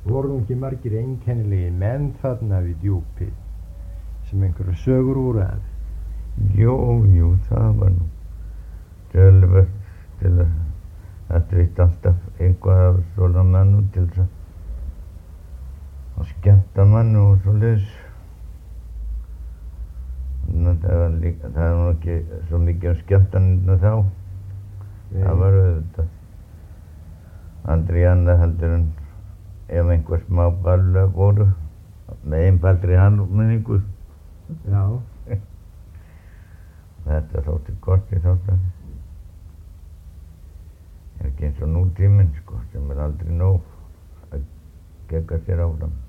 Voru nú ekki margir einkennilegir menn þarna við Djúpið sem einhverjar sögur úr að? Jú, það var nú töluvert til að það þurfti alltaf eitthvað af svona mannum til þess að skemmta mann og svoleiðis. Það var nú ekki svo mikið skemmtanirnar þá. Það var auðvitað aldrei annað heldur en ef einhver smá balla voru með einfaldri handminningu. Já. Þetta þótti gott í þáttan. Ekki eins og nútíminn sko, sem aldrei nóg að gegga sér áfram.